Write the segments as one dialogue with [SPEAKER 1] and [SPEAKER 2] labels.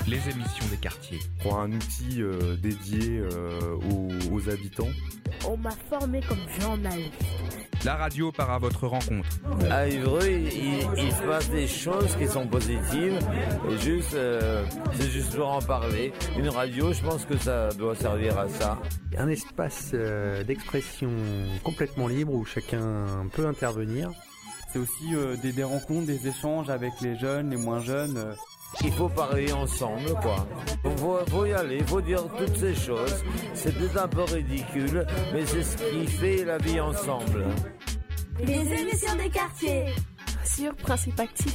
[SPEAKER 1] les émissions des quartiers.
[SPEAKER 2] Pour un outil dédié aux habitants.
[SPEAKER 3] On m'a formé comme journaliste.
[SPEAKER 1] La radio part à votre rencontre.
[SPEAKER 4] À Évreux, il se passe des choses qui sont positives et c'est juste pour en parler. Une radio, je pense que ça doit servir à ça.
[SPEAKER 5] Un espace d'expression complètement libre où chacun peut intervenir.
[SPEAKER 6] C'est aussi des rencontres, des échanges avec les jeunes, les moins jeunes.
[SPEAKER 4] Il faut parler ensemble, quoi. Faut y aller, faut dire toutes ces choses. C'est peut-être un peu ridicule, mais c'est ce qui fait la vie ensemble.
[SPEAKER 3] Les émissions des quartiers
[SPEAKER 7] sur Principe Actif.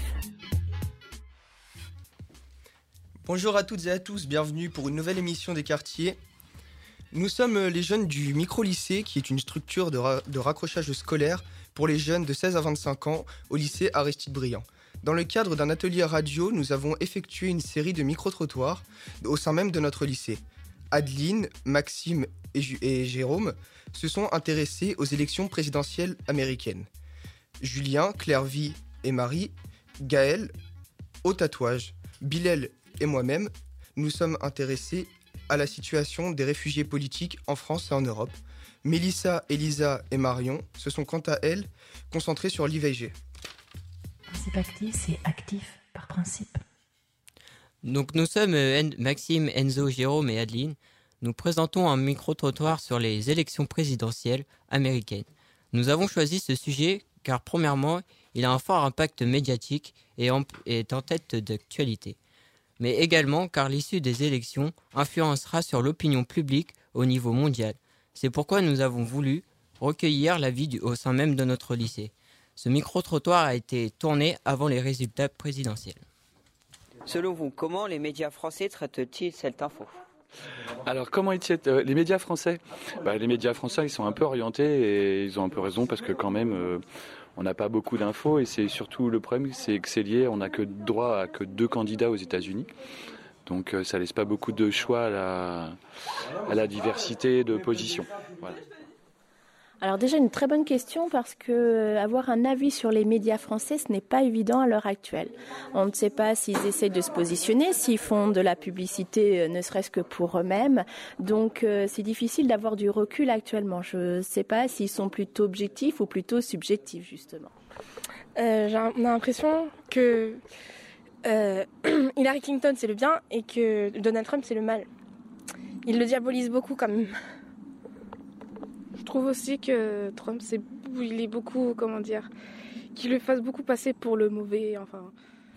[SPEAKER 8] Bonjour à toutes et à tous, bienvenue pour une nouvelle émission des quartiers. Nous sommes les jeunes du micro-lycée, qui est une structure de raccrochage scolaire pour les jeunes de 16 à 25 ans au lycée Aristide Briand. Dans le cadre d'un atelier radio, nous avons effectué une série de micro-trottoirs au sein même de notre lycée. Adeline, Maxime et Jérôme se sont intéressés aux élections présidentielles américaines. Julien, Clairvy et Marie, Gaël, au tatouage, Bilal et moi-même, nous sommes intéressés à la situation des réfugiés politiques en France et en Europe. Mélissa, Elisa et Marion se sont quant à elles concentrées sur l'IVG.
[SPEAKER 9] Principe Actif, c'est actif par principe.
[SPEAKER 10] Donc nous sommes Maxime, Enzo, Jérôme et Adeline. Nous présentons un micro-trottoir sur les élections présidentielles américaines. Nous avons choisi ce sujet car premièrement, il a un fort impact médiatique et est en tête d'actualité. Mais également car l'issue des élections influencera sur l'opinion publique au niveau mondial. C'est pourquoi nous avons voulu recueillir l'avis au sein même de notre lycée. Ce micro-trottoir a été tourné avant les résultats présidentiels.
[SPEAKER 11] Selon vous, comment les médias français traitent-ils cette info ?
[SPEAKER 12] Alors, comment ils traitent les médias français ? Les médias français, ils sont un peu orientés et ils ont un peu raison parce que quand même, on n'a pas beaucoup d'infos et c'est surtout le problème, c'est que c'est lié, on n'a que droit à que 2 candidats aux États-Unis. Donc, ça laisse pas beaucoup de choix à la diversité de positions. Voilà.
[SPEAKER 7] Alors déjà une très bonne question parce que avoir un avis sur les médias français, ce n'est pas évident à l'heure actuelle. On ne sait pas s'ils essayent de se positionner, s'ils font de la publicité ne serait-ce que pour eux-mêmes. Donc c'est difficile d'avoir du recul actuellement. Je ne sais pas s'ils sont plutôt objectifs ou plutôt subjectifs justement.
[SPEAKER 13] On a l'impression que Hillary Clinton c'est le bien et que Donald Trump c'est le mal. Ils le diabolisent beaucoup quand même. Je trouve aussi que Trump, il est beaucoup, qu'il le fasse beaucoup passer pour le mauvais, enfin.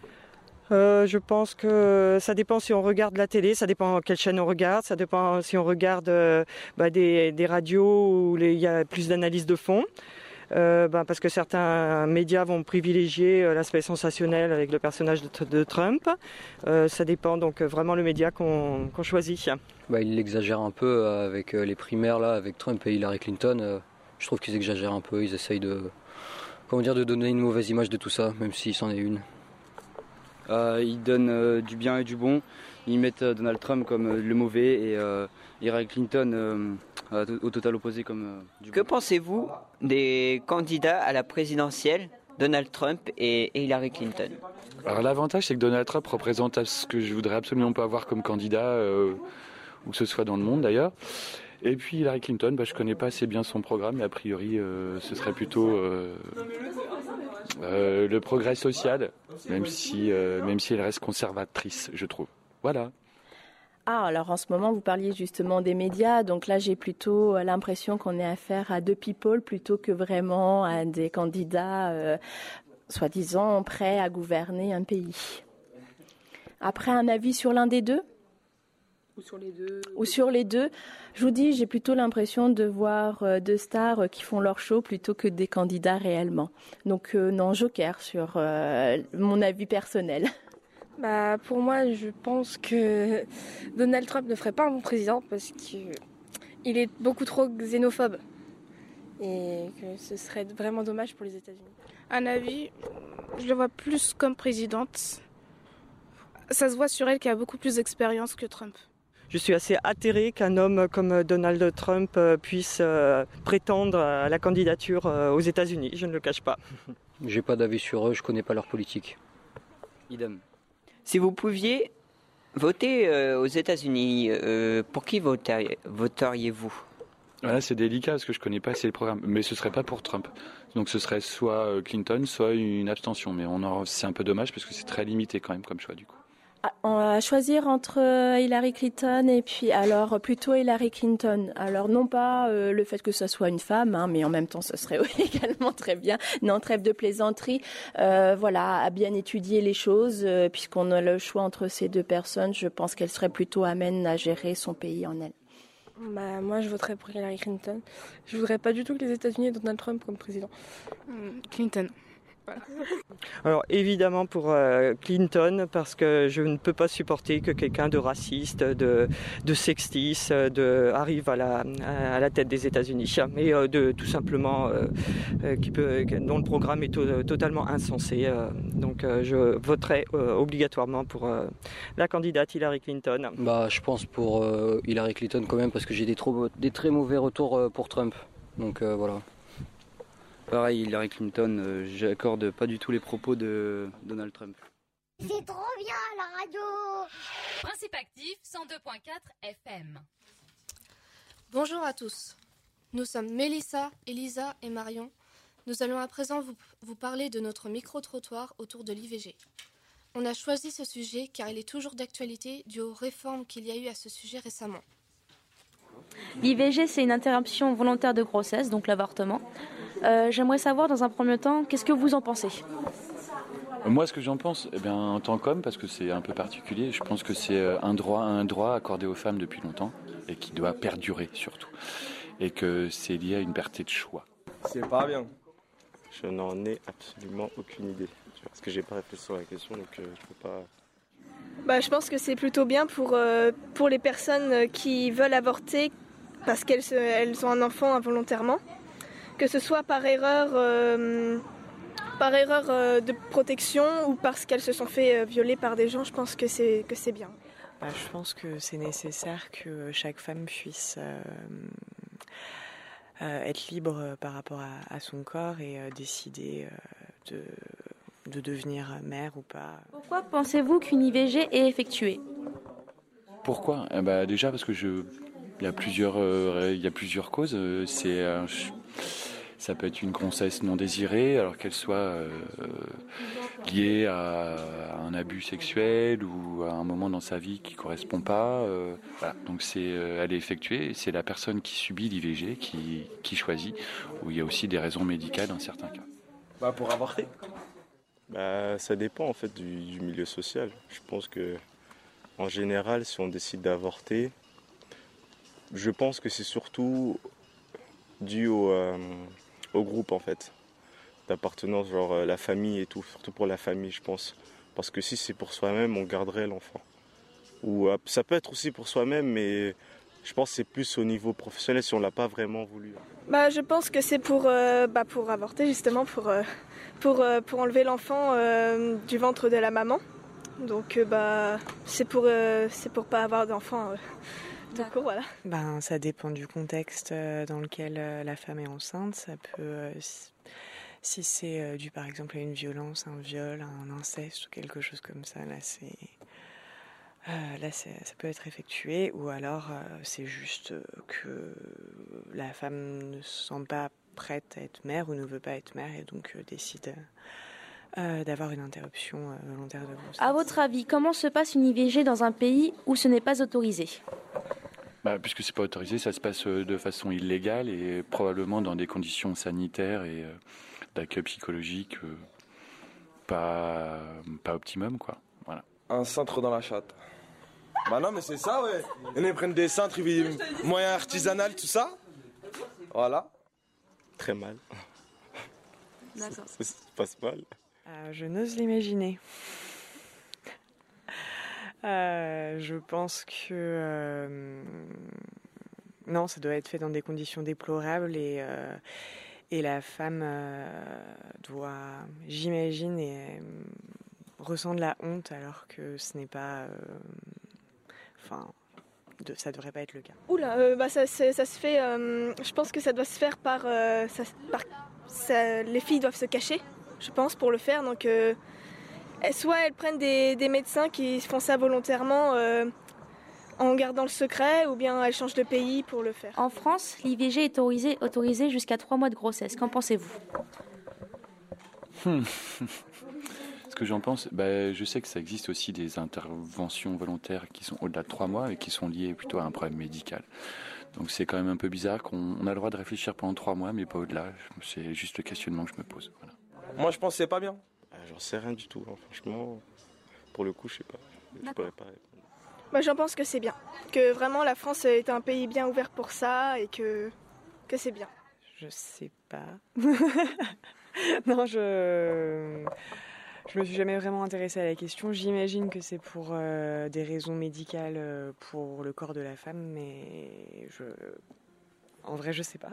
[SPEAKER 14] Je pense que ça dépend si on regarde la télé, ça dépend quelle chaîne on regarde, ça dépend si on regarde des radios où il y a plus d'analyse de fond. Parce que certains médias vont privilégier l'aspect sensationnel avec le personnage de Trump. Ça dépend donc vraiment le média qu'on choisit.
[SPEAKER 15] Il l'exagère un peu avec les primaires là, avec Trump et Hillary Clinton. Je trouve qu'ils exagèrent un peu, ils essayent de donner une mauvaise image de tout ça, même s'il s'en est une.
[SPEAKER 6] Ils donnent du bien et du bon. Ils mettent Donald Trump comme le mauvais et Hillary Clinton au total opposé comme du bon.
[SPEAKER 11] Que pensez-vous des candidats à la présidentielle, Donald Trump et Hillary Clinton ?
[SPEAKER 12] Alors l'avantage, c'est que Donald Trump représente ce que je voudrais absolument pas avoir comme candidat, où que ce soit dans le monde d'ailleurs. Et puis Hillary Clinton, je connais pas assez bien son programme, mais a priori ce serait plutôt le progrès social, même si elle reste conservatrice, je trouve. Voilà.
[SPEAKER 7] Ah, alors en ce moment, vous parliez justement des médias, donc là j'ai plutôt l'impression qu'on est affaire à 2 people plutôt que vraiment à des candidats soi-disant prêts à gouverner un pays. Après, un avis sur l'un des deux ? Ou sur les deux. Je vous dis, j'ai plutôt l'impression de voir 2 stars qui font leur show plutôt que des candidats réellement. Donc non, joker sur mon avis personnel.
[SPEAKER 13] Pour moi, je pense que Donald Trump ne ferait pas un bon président parce qu'il est beaucoup trop xénophobe et que ce serait vraiment dommage pour les États-Unis.
[SPEAKER 16] Un avis, je le vois plus comme présidente. Ça se voit sur elle qu'elle a beaucoup plus d'expérience que Trump.
[SPEAKER 14] Je suis assez atterrée qu'un homme comme Donald Trump puisse prétendre à la candidature aux États-Unis, je ne le cache pas.
[SPEAKER 15] J'ai pas d'avis sur eux, je connais pas leur politique.
[SPEAKER 6] Idem.
[SPEAKER 11] Si vous pouviez Voter aux États-Unis, pour qui voteriez-vous?
[SPEAKER 12] Voilà, c'est délicat parce que je connais pas assez le programme, mais ce serait pas pour Trump. Donc ce serait soit Clinton, soit une abstention. Mais c'est un peu dommage parce que c'est très limité quand même comme choix du coup.
[SPEAKER 7] On va choisir entre Hillary Clinton et puis alors plutôt Hillary Clinton. Alors non pas le fait que ce soit une femme, hein, mais en même temps ce serait également très bien. Non, trêve de plaisanterie. Voilà, à bien étudier les choses, puisqu'on a le choix entre ces deux personnes. Je pense qu'elle serait plutôt amène à gérer son pays en elle.
[SPEAKER 13] Bah, moi, je voterais pour Hillary Clinton. Je voudrais pas du tout que les États-Unis aient Donald Trump comme président.
[SPEAKER 16] Clinton.
[SPEAKER 14] Alors évidemment pour Clinton, parce que je ne peux pas supporter que quelqu'un de raciste, de sexiste arrive à la tête des États-Unis, mais tout simplement dont le programme est totalement insensé. Donc je voterai obligatoirement pour la candidate Hillary Clinton.
[SPEAKER 15] Bah, je pense pour Hillary Clinton quand même, parce que j'ai des très mauvais retours pour Trump. Donc voilà.
[SPEAKER 6] Pareil, Hillary Clinton, j'accorde pas du tout les propos de Donald Trump.
[SPEAKER 3] C'est trop bien la radio.
[SPEAKER 17] Principe actif 102.4 FM.
[SPEAKER 18] Bonjour à tous. Nous sommes Mélissa, Elisa et Marion. Nous allons à présent vous parler de notre micro-trottoir autour de l'IVG. On a choisi ce sujet car il est toujours d'actualité dû aux réformes qu'il y a eu à ce sujet récemment.
[SPEAKER 19] L'IVG, c'est une interruption volontaire de grossesse, donc l'avortement. J'aimerais savoir dans un premier temps, qu'est-ce que vous en pensez ?
[SPEAKER 12] Moi, ce que j'en pense, en tant qu'homme, parce que c'est un peu particulier, je pense que c'est un droit accordé aux femmes depuis longtemps et qui doit perdurer surtout. Et que c'est lié à une liberté de choix.
[SPEAKER 20] C'est pas bien. Je n'en ai absolument aucune idée. Parce que j'ai pas réfléchi sur la question, donc je peux pas...
[SPEAKER 21] Je pense que c'est plutôt bien pour les personnes qui veulent avorter parce qu'elles ont un enfant involontairement. Que ce soit par erreur de protection ou parce qu'elles se sont fait violer par des gens, je pense que c'est bien.
[SPEAKER 22] Je pense que c'est nécessaire que chaque femme puisse être libre par rapport à son corps et décider de devenir mère ou pas.
[SPEAKER 19] Pourquoi pensez-vous qu'une IVG est effectuée ?
[SPEAKER 12] Pourquoi ? Déjà parce que il y a plusieurs causes. Ça peut être une grossesse non désirée, alors qu'elle soit liée à un abus sexuel ou à un moment dans sa vie qui ne correspond pas. Voilà. Donc elle est effectuée, c'est la personne qui subit l'IVG qui choisit, où il y a aussi des raisons médicales dans certains cas.
[SPEAKER 20] Pour avorter ? Ça dépend en fait du milieu social. Je pense que en général, si on décide d'avorter, je pense que c'est surtout dû au groupe en fait, d'appartenance, genre la famille et tout, surtout pour la famille je pense. Parce que si c'est pour soi-même, on garderait l'enfant. Ou ça peut être aussi pour soi-même, mais je pense que c'est plus au niveau professionnel si on l'a pas vraiment voulu.
[SPEAKER 21] Je pense que c'est pour avorter justement, pour enlever l'enfant du ventre de la maman. Donc c'est pour pas avoir d'enfant. Donc voilà.
[SPEAKER 22] Ça dépend du contexte dans lequel la femme est enceinte. Ça peut, si c'est dû par exemple à une violence, un viol, un inceste ou quelque chose comme ça, ça peut être effectué. Ou alors c'est juste que la femme ne se sent pas prête à être mère ou ne veut pas être mère et donc décide d'avoir une interruption volontaire de grossesse.
[SPEAKER 19] À votre avis, comment se passe une IVG dans un pays où ce n'est pas autorisé ?
[SPEAKER 12] Puisque c'est pas autorisé, ça se passe de façon illégale et probablement dans des conditions sanitaires et d'accueil psychologique pas optimum, quoi. Voilà.
[SPEAKER 20] Un cintre dans la chatte. Non mais c'est ça, ouais. Ils prennent des cintres, moyens artisanal, tout ça. Voilà. Très mal.
[SPEAKER 19] D'accord.
[SPEAKER 20] Ça se passe mal.
[SPEAKER 14] Je n'ose l'imaginer. Je pense que non, ça doit être fait dans des conditions déplorables et la femme doit, j'imagine, ressent de la honte alors que ce n'est pas, ça devrait pas être le cas.
[SPEAKER 21] Ça se fait. Je pense que ça doit se faire les filles doivent se cacher, je pense, pour le faire. Donc soit elles prennent des médecins qui font ça volontairement en gardant le secret, ou bien elles changent de pays pour le faire.
[SPEAKER 19] En France, l'IVG est autorisé jusqu'à 3 mois de grossesse. Qu'en pensez-vous ?
[SPEAKER 12] Ce que j'en pense, je sais que ça existe aussi des interventions volontaires qui sont au-delà de 3 mois et qui sont liées plutôt à un problème médical. Donc c'est quand même un peu bizarre qu'on a le droit de réfléchir pendant 3 mois, mais pas au-delà. C'est juste le questionnement que je me pose. Voilà.
[SPEAKER 1] Moi, je pense que c'est pas bien.
[SPEAKER 20] J'en sais rien du tout, hein. Franchement. Pour le coup, je sais pas. Je pourrais pas répondre.
[SPEAKER 21] J'en pense que c'est bien. Que vraiment la France est un pays bien ouvert pour ça et que c'est bien.
[SPEAKER 22] Je sais pas. Non, je me suis jamais vraiment intéressée à la question. J'imagine que c'est pour des raisons médicales pour le corps de la femme, mais en vrai, je sais pas.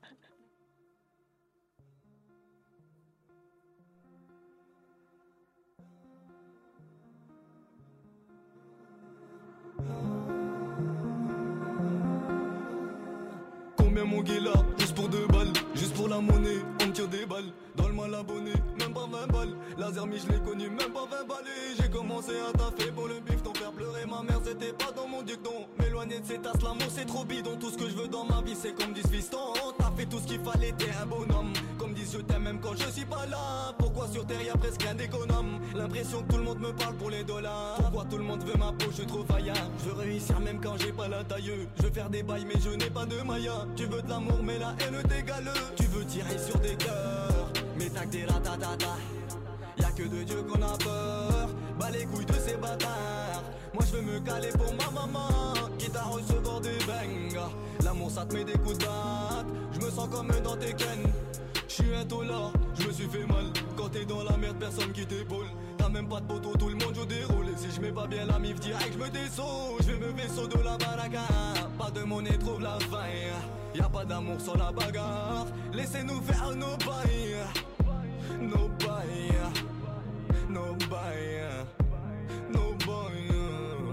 [SPEAKER 2] Combien mon guéla, juste pour 2 balles, juste pour la monnaie, on me tire des balles, dans le mal abonné, même pas 20 balles, laser je l'ai connu, même pas 20 balles, et j'ai commencé à taffer pour le bif, ton faire pleurer ma mère, c'était pas dans mon dicton, m'éloigner de ces tasses, l'amour c'est trop bidon, tout ce que je veux dans ma vie c'est comme disent fiston, t'as fait tout ce qu'il fallait, t'es un bonhomme, comme disent je t'aime même quand je suis pas là, pourquoi sur terre y'a presque rien d'économe, l'impression que tout le monde me parle pour les dollars, pourquoi tout le monde veut ma peau, je suis trop faillant, je veux réussir même quand j'ai pas la taille, je veux faire des bails mais je n'ai pas de maillot. Tu veux de l'amour mais la haine t'égale. Tu veux tirer sur des cœurs, mais t'as que des ratatata. Y'a que de Dieu qu'on a peur. Bas les couilles de ces bâtards. Moi je veux me caler pour ma maman, quitte à recevoir des bangs. L'amour ça te met des coups de batte. Je me sens comme dans tes cannes. J'suis un tolard, je me suis fait mal. Quand t'es dans la merde, personne qui t'épaule. T'as même pas de poteau, tout le monde joue des rôles. Et si je mets pas bien la mif direct, je me dessous. Je vais me vaisseau de la baraka. Pas de monnaie, trouve la faille. Y'a pas d'amour sans la bagarre. Laissez-nous faire nos bails. Nos bails. Nos bails. Nos bails.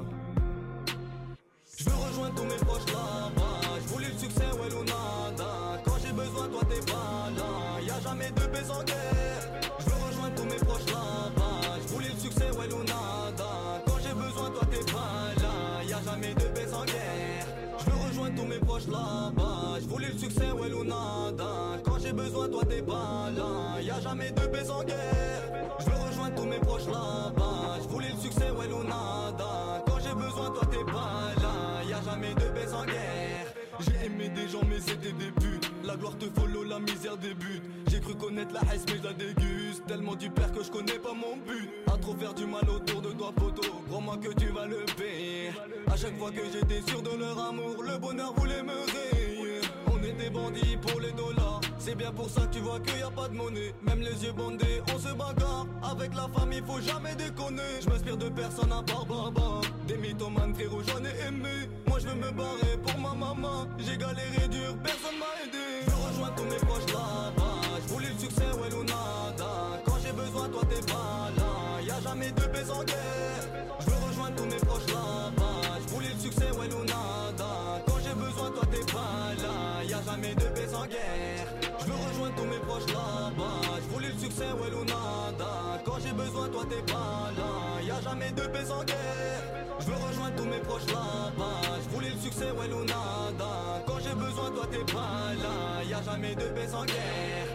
[SPEAKER 2] J'veux rejoindre tous mes proches là-bas. J'voulais le succès, ouais ou nada. Quand j'ai besoin, toi t'es pas là. Y'a jamais de paix sans guerre. J'veux rejoindre tous mes proches là-bas. J'voulais le succès, ouais ou nada. Quand j'ai besoin, toi t'es pas là. Y'a jamais de paix sans guerre. J'veux rejoindre tous mes proches là-bas. J'voulais le succès, ouais ou nada. Quand j'ai besoin, toi t'es pas là. Y'a jamais de paix sans guerre. J'veux rejoindre tous mes proches là-bas. J'voulais le succès, ouais ou nada. Quand j'ai besoin, toi t'es pas là. Y'a jamais de paix sans guerre. J'ai aimé des gens mais c'était des putes. La gloire te follow, la misère débute. J'ai cru connaître la haisse mais je la déguste. Tellement du père que je connais pas mon but. À trop faire du mal autour de toi poteau. Crois-moi que tu vas le payer. À chaque fois que j'étais sûr de leur amour, le bonheur voulait me rayer. On est des bandits pour les dollars. C'est bien pour ça que tu vois qu'il y a pas de monnaie. Même les yeux bandés, on se bagarre. Avec la famille, faut jamais déconner. Je m'inspire de personne à part Baba. Des mythomanes frérot, j'en ai aimé. Moi je veux me barrer pour ma maman. J'ai galéré dur, personne m'a aidé. Je veux rejoindre tous mes proches là-bas. Je voulais le succès, ouais ou nada. Quand j'ai besoin, toi t'es pas là. Y'a jamais de paix sans guerre. Je veux rejoindre tous mes proches là-bas. Je voulais le succès, ouais ou nada. Quand j'ai besoin, toi t'es pas là. Y'a jamais de paix sans guerre. Je veux rejoindre tous mes proches là-bas. Je voulais le succès, ouais ou nada. Quand j'ai besoin, toi t'es pas là. Y'a jamais de paix sans guerre. Je veux rejoindre tous mes proches là-bas. Je voulais le succès, ouais ou nada. Quand j'ai besoin, toi t'es pas là. Y'a jamais de paix sans guerre.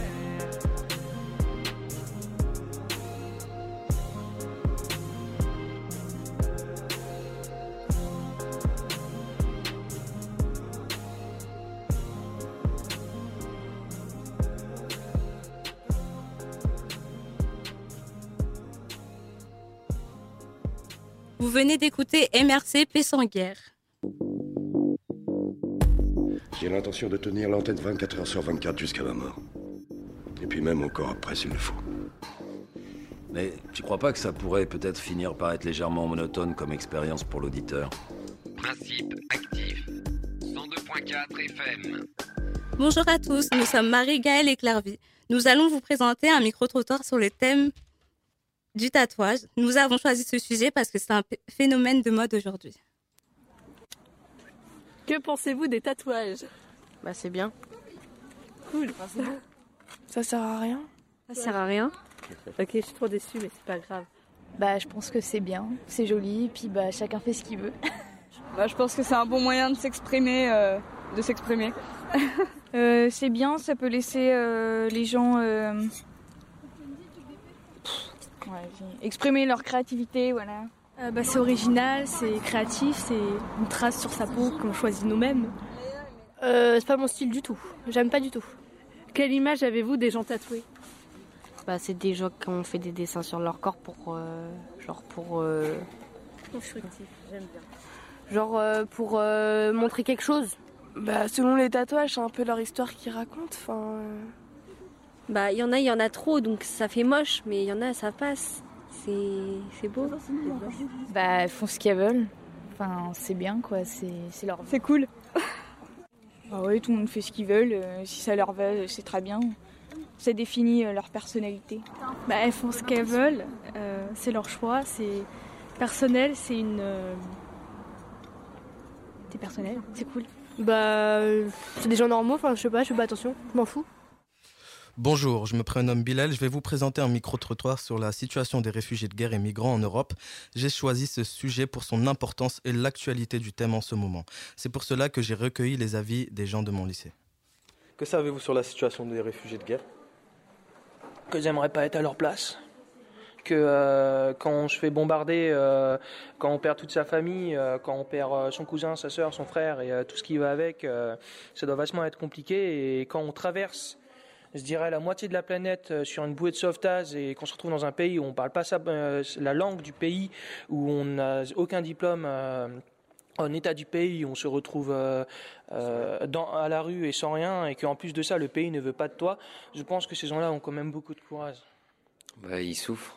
[SPEAKER 23] Vous venez d'écouter MRC Paix sans guerre.
[SPEAKER 24] J'ai l'intention de tenir l'antenne 24 heures sur 24 jusqu'à ma mort. Et puis même encore après s'il le faut.
[SPEAKER 25] Mais tu crois pas que ça pourrait peut-être finir par être légèrement monotone comme expérience pour l'auditeur?
[SPEAKER 26] Principe actif. 102.4 FM.
[SPEAKER 23] Bonjour à tous, nous sommes Marie, Gaëlle et Clairvy. Nous allons vous présenter un micro-trottoir sur le thème du tatouage. Nous avons choisi ce sujet parce que c'est un phénomène de mode aujourd'hui.
[SPEAKER 27] Que pensez-vous des tatouages? C'est bien. Cool.
[SPEAKER 21] Ça sert à rien.
[SPEAKER 27] Ça sert à rien. Ok, je suis trop déçue, mais c'est pas grave.
[SPEAKER 1] Je pense que c'est bien, c'est joli, et puis chacun fait ce qu'il veut.
[SPEAKER 4] Je pense que c'est un bon moyen de s'exprimer. C'est bien, ça peut laisser les gens exprimer leur créativité, voilà.
[SPEAKER 27] C'est original, c'est créatif, c'est une trace sur sa peau qu'on choisit nous-mêmes.
[SPEAKER 5] C'est pas mon style du tout, j'aime pas du tout.
[SPEAKER 27] Quelle image avez-vous des gens tatoués ?
[SPEAKER 5] C'est des gens qui ont fait des dessins sur leur corps pour
[SPEAKER 27] constructif, j'aime bien.
[SPEAKER 5] Pour montrer quelque chose.
[SPEAKER 21] Selon les tatouages, c'est un peu leur histoire qu'ils racontent.
[SPEAKER 5] Il y en a trop, donc ça fait moche, mais il y en a, ça passe. C'est beau.
[SPEAKER 1] Ils font ce qu'ils veulent. C'est bien, quoi. C'est leur vie.
[SPEAKER 4] C'est cool. Oui, tout le monde fait ce qu'ils veulent. Si ça leur va, c'est très bien. Ça définit leur personnalité.
[SPEAKER 27] Elles font ce qu'elles veulent. C'est leur choix. C'est personnel. C'est personnel. C'est cool.
[SPEAKER 5] C'est des gens normaux. Je sais pas attention. Je m'en fous.
[SPEAKER 8] Bonjour, je me prénomme Bilal. Je vais vous présenter un micro-trottoir sur la situation des réfugiés de guerre et migrants en Europe. J'ai choisi ce sujet pour son importance et l'actualité du thème en ce moment. C'est pour cela que j'ai recueilli les avis des gens de mon lycée.
[SPEAKER 9] Que savez-vous sur la situation des réfugiés de guerre ?
[SPEAKER 10] Que j'aimerais pas être à leur place. Que quand on se fait bombarder, quand on perd toute sa famille, quand on perd son cousin, sa soeur, son frère et tout ce qui va avec, ça doit vachement être compliqué. Et quand on traverse, je dirais, la moitié de la planète sur une bouée de sauvetage et qu'on se retrouve dans un pays où on ne parle pas la langue du pays, où on n'a aucun diplôme en état du pays, où on se retrouve à la rue et sans rien, et qu'en plus de ça, le pays ne veut pas de toi, je pense que ces gens-là ont quand même beaucoup de courage.
[SPEAKER 11] Ils souffrent.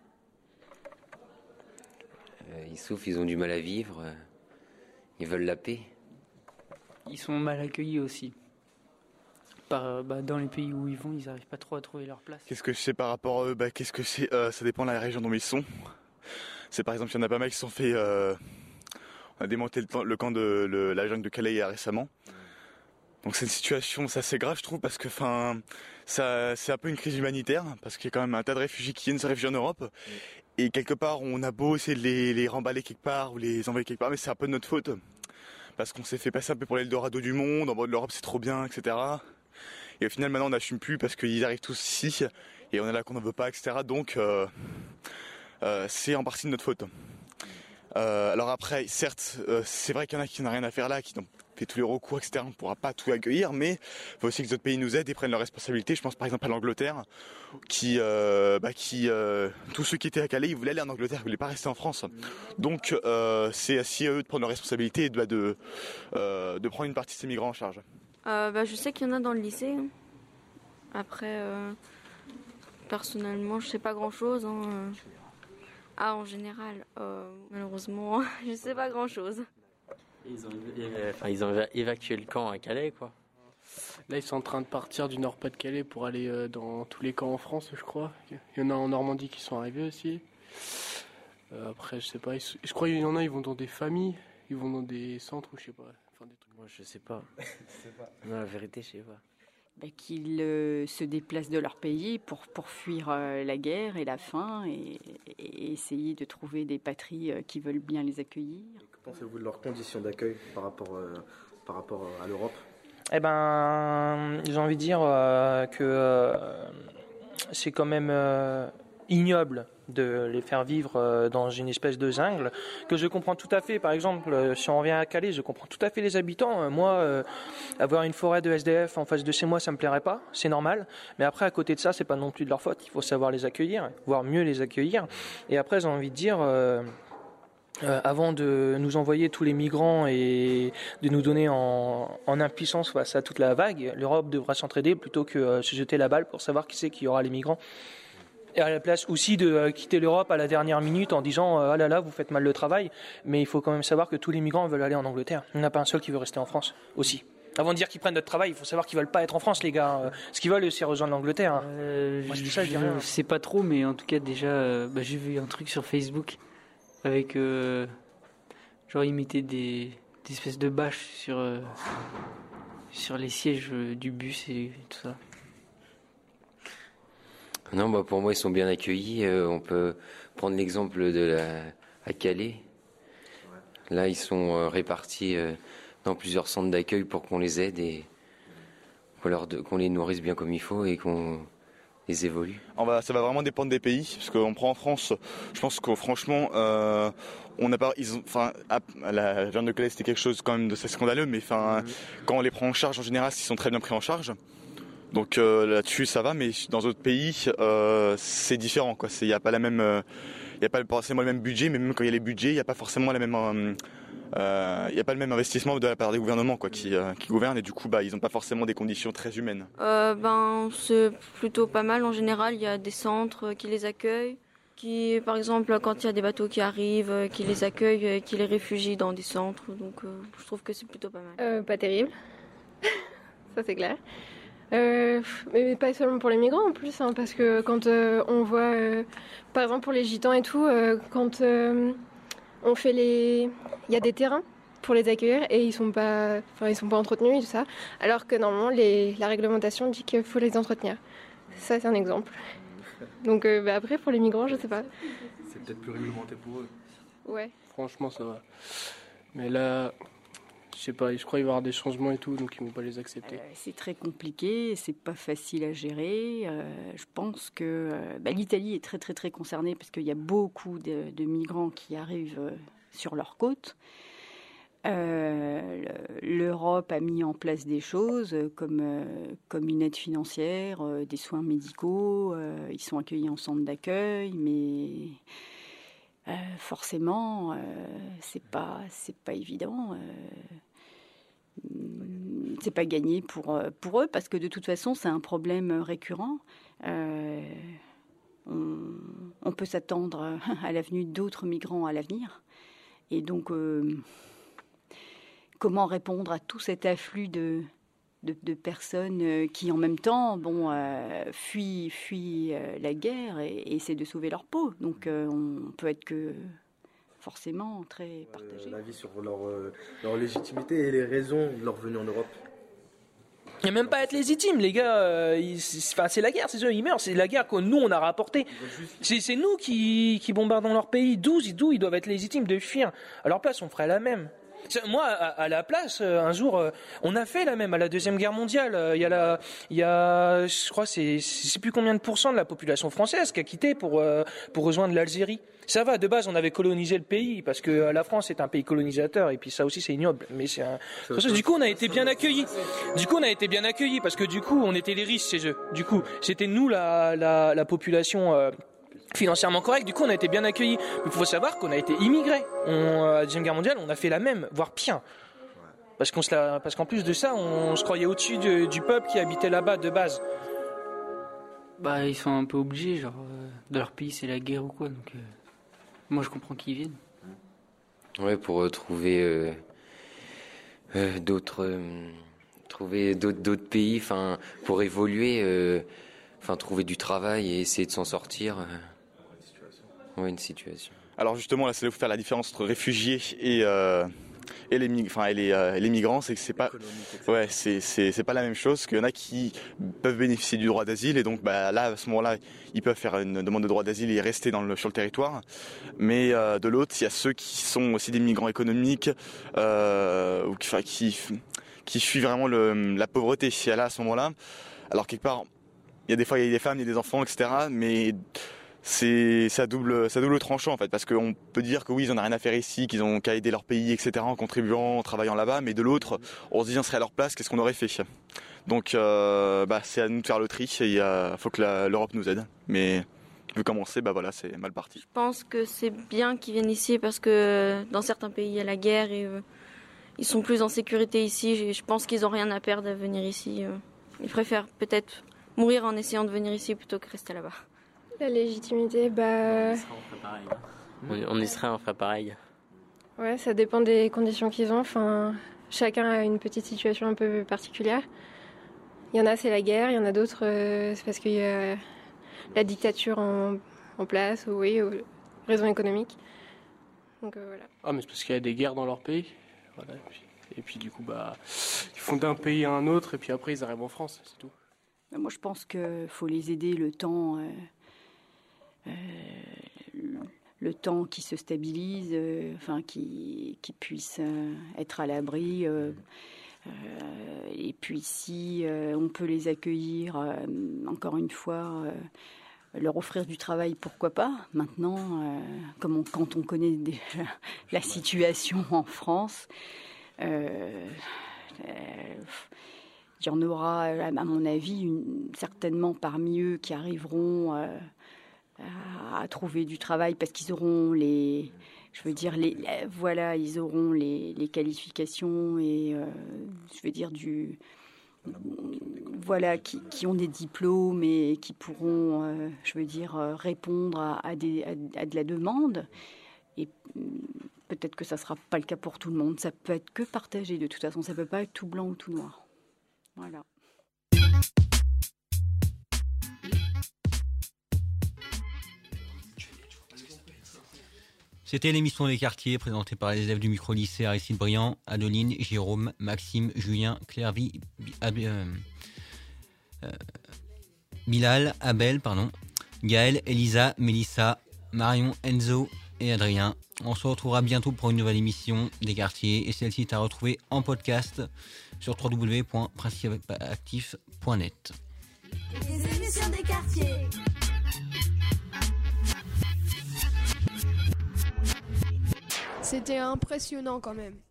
[SPEAKER 11] Ils ont du mal à vivre. Ils veulent la paix.
[SPEAKER 28] Ils sont mal accueillis aussi. Dans les pays où ils vont, ils n'arrivent pas trop à trouver leur place.
[SPEAKER 29] Qu'est-ce que je sais par rapport à eux ? Qu'est-ce que c'est ça dépend de la région dont ils sont. C'est par exemple, il y en a pas mal qui se sont fait... on a démantelé le camp de la jungle de Calais récemment. Donc c'est une situation assez grave, je trouve, parce que c'est un peu une crise humanitaire, parce qu'il y a quand même un tas de réfugiés qui viennent se réfugier en Europe. Et quelque part, on a beau essayer de les remballer quelque part ou les envoyer quelque part, mais c'est un peu de notre faute. Parce qu'on s'est fait passer un peu pour l'Eldorado du monde, en mode l'Europe c'est trop bien, etc. Et au final, maintenant, on n'assume plus parce qu'ils arrivent tous ici et on est là qu'on n'en veut pas, etc. Donc, c'est en partie de notre faute. Alors après, certes, c'est vrai qu'il y en a qui n'ont rien à faire là, qui ont fait tous les recours, etc. On ne pourra pas tout accueillir, mais il faut aussi que d'autres pays nous aident et prennent leurs responsabilités. Je pense par exemple à l'Angleterre, tous ceux qui étaient à Calais, ils voulaient aller en Angleterre, ils ne voulaient pas rester en France. Donc, c'est à eux de prendre leurs responsabilités et de prendre une partie de ces migrants en charge.
[SPEAKER 5] Je sais qu'il y en a dans le lycée. Après, personnellement, je sais pas grand-chose. En général, malheureusement, je sais pas grand-chose.
[SPEAKER 30] Ils ont évacué le camp à Calais, quoi.
[SPEAKER 31] Là, ils sont en train de partir du Nord-Pas-de-Calais pour aller dans tous les camps en France, je crois. Il y en a en Normandie qui sont arrivés aussi. Après, je sais pas. Je crois qu'il y en a, ils vont dans des familles, ils vont dans des centres ou je sais pas. Des trucs.
[SPEAKER 30] Moi, je sais pas. Non, la vérité, je sais pas.
[SPEAKER 32] Qu'ils se déplacent de leur pays pour fuir la guerre et la faim et essayer de trouver des patries qui veulent bien les accueillir.
[SPEAKER 9] Que pensez-vous de leurs conditions d'accueil par rapport à l'Europe ?
[SPEAKER 10] J'ai envie de dire que c'est quand même ignoble de les faire vivre dans une espèce de jungle, que je comprends tout à fait. Par exemple, si on revient à Calais, je comprends tout à fait les habitants. Moi, avoir une forêt de SDF en face de chez moi, ça me plairait pas, c'est normal. Mais après, à côté de ça, c'est pas non plus de leur faute. Il faut savoir les accueillir, voire mieux les accueillir. Et après, j'ai envie de dire... avant de nous envoyer tous les migrants et de nous donner en impuissance face à toute la vague, l'Europe devra s'entraider plutôt que se jeter la balle pour savoir qui c'est qui aura les migrants. Et à la place aussi de quitter l'Europe à la dernière minute en disant « Ah là là, vous faites mal le travail », mais il faut quand même savoir que tous les migrants veulent aller en Angleterre. Il n'y en a pas un seul qui veut rester en France aussi. Avant de dire qu'ils prennent notre travail, il faut savoir qu'ils veulent pas être en France, les gars. Ce qu'ils veulent, c'est rejoindre l'Angleterre.
[SPEAKER 28] Moi, je sais pas trop, mais en tout cas, déjà, j'ai vu un truc sur Facebook avec... genre, ils mettaient des espèces de bâches sur les sièges du bus et tout ça.
[SPEAKER 11] Non, pour moi, ils sont bien accueillis. On peut prendre l'exemple à Calais. Là, ils sont répartis dans plusieurs centres d'accueil pour qu'on les aide et qu'on les nourrisse bien comme il faut et qu'on les évolue.
[SPEAKER 29] Ça va vraiment dépendre des pays, parce qu'on prend en France, je pense que franchement, on n'a pas, la viande de Calais c'était quelque chose quand même de assez scandaleux, mais quand on les prend en charge en général, ils sont très bien pris en charge. Donc là-dessus ça va, mais dans d'autres pays c'est différent, quoi. Il n'y a pas forcément le même budget, mais même quand il y a les budgets, il n'y a pas forcément il n'y a pas le même investissement de la part des gouvernements qui gouvernent, et du coup ils n'ont pas forcément des conditions très humaines.
[SPEAKER 3] C'est plutôt pas mal en général. Il y a des centres qui les accueillent, qui par exemple quand il y a des bateaux qui arrivent, qui les accueillent, qui les réfugient dans des centres. Donc je trouve que c'est plutôt pas mal.
[SPEAKER 6] Pas terrible, ça c'est clair. Mais pas seulement pour les migrants en plus, parce que quand on voit, par exemple pour les gitans et tout, quand on fait il y a des terrains pour les accueillir et ils sont pas entretenus et tout ça, alors que normalement la réglementation dit qu'il faut les entretenir. Ça c'est un exemple. Donc après pour les migrants je sais pas.
[SPEAKER 29] C'est peut-être plus réglementé pour eux.
[SPEAKER 6] Ouais.
[SPEAKER 31] Franchement ça va. Mais là, je sais pas, je crois qu'il va y avoir des changements et tout, donc ils vont pas les accepter.
[SPEAKER 32] C'est très compliqué, c'est pas facile à gérer. Je pense que l'Italie est très très très concernée parce qu'il y a beaucoup de migrants qui arrivent sur leurs côtes. L'Europe a mis en place des choses comme une aide financière, des soins médicaux. Ils sont accueillis en centre d'accueil, mais forcément, c'est pas évident. C'est pas gagné pour eux parce que de toute façon c'est un problème récurrent. On peut s'attendre à l'avenue d'autres migrants à l'avenir et donc comment répondre à tout cet afflux de personnes qui en même temps fuient la guerre et essaient de sauver leur peau. Donc on peut être que forcément très partagé.
[SPEAKER 9] L'avis sur leur légitimité et les raisons de leur venue en Europe.
[SPEAKER 10] Et même pas être légitime, les gars, c'est la guerre, c'est eux, ils meurent, c'est la guerre que nous on a rapportée. C'est nous qui bombardons leur pays, d'où ils doivent être légitimes de fuir. À leur place, on ferait la même. Moi, à la place, un jour, on a fait la même à la Deuxième Guerre mondiale. Il y a, je crois, je sais plus combien de pourcents de la population française qui a quitté pour rejoindre l'Algérie. Ça va, de base, on avait colonisé le pays parce que la France est un pays colonisateur et puis ça aussi c'est ignoble. Mais du coup, on a été bien accueillis. Parce que du coup, on était les riches chez eux. Du coup, c'était nous la population. Financièrement correct, du coup on a été bien accueillis. Mais il faut savoir qu'on a été immigrés. À la Deuxième Guerre mondiale, on a fait la même, voire pire. Parce qu'en plus de ça, on se croyait au-dessus du peuple qui habitait là-bas de base.
[SPEAKER 28] Ils sont un peu obligés, genre, de leur pays c'est la guerre ou quoi, donc moi je comprends qu'ils viennent.
[SPEAKER 11] Ouais, pour trouver d'autres pays, pour évoluer, trouver du travail et essayer de s'en sortir. Une situation.
[SPEAKER 29] Alors justement, là, c'est là où faut faire la différence entre réfugiés et les migrants, c'est que c'est pas, c'est pas la même chose. Qu'il y en a qui peuvent bénéficier du droit d'asile et donc là, à ce moment-là, ils peuvent faire une demande de droit d'asile et rester sur le territoire. Mais de l'autre, il y a ceux qui sont aussi des migrants économiques ou qui fuient vraiment la pauvreté. Et là, à ce moment-là, alors quelque part, il y a des fois il y a des femmes, il y a des enfants, etc. Mais c'est à double tranchant en fait, parce qu'on peut dire que oui, ils en ont rien à faire ici, qu'ils ont qu'à aider leur pays, etc. en contribuant, en travaillant là-bas, mais de l'autre, on se dit on serait à leur place, qu'est-ce qu'on aurait fait? Donc c'est à nous de faire le tri et il faut que l'Europe nous aide. Mais vu comme on sait, c'est mal parti.
[SPEAKER 3] Je pense que c'est bien qu'ils viennent ici parce que dans certains pays il y a la guerre et ils sont plus en sécurité ici. Je pense qu'ils n'ont rien à perdre à venir ici. Ils préfèrent peut-être mourir en essayant de venir ici plutôt que rester là-bas.
[SPEAKER 6] La légitimité,
[SPEAKER 30] on y serait, on ferait pareil.
[SPEAKER 6] Ouais, ça dépend des conditions qu'ils ont. Chacun a une petite situation un peu particulière. Il y en a, c'est la guerre. Il y en a d'autres, c'est parce qu'il y a la dictature en place, ou raisons économiques. Donc voilà.
[SPEAKER 31] Ah, mais c'est parce qu'il y a des guerres dans leur pays. Voilà. Et puis du coup, ils font d'un pays à un autre et puis après ils arrivent en France, c'est tout.
[SPEAKER 32] Moi, je pense qu'il faut les aider le temps qui se stabilise, qui puissent être à l'abri. Et puis si on peut les accueillir, encore une fois, leur offrir du travail, pourquoi pas. Maintenant, quand on connaît déjà la situation en France, il y en aura, à mon avis, certainement parmi eux qui arriveront à trouver du travail parce qu'ils auront ils auront les qualifications et qui ont des diplômes et qui pourront, répondre à de la demande. Et peut-être que ça sera pas le cas pour tout le monde. Ça peut être que partagé de toute façon. Ça peut pas être tout blanc ou tout noir. Voilà.
[SPEAKER 2] C'était l'émission des quartiers présentée par les élèves du micro-lycée Aristide-Briand, Adeline, Jérôme, Maxime, Julien, Clairvy, Bilal, Abel, Gaël, Elisa, Mélissa, Marion, Enzo et Adrien. On se retrouvera bientôt pour une nouvelle émission des quartiers et celle-ci est à retrouver en podcast sur www.principeactif.net.
[SPEAKER 7] Les émissions des quartiers. C'était impressionnant quand même.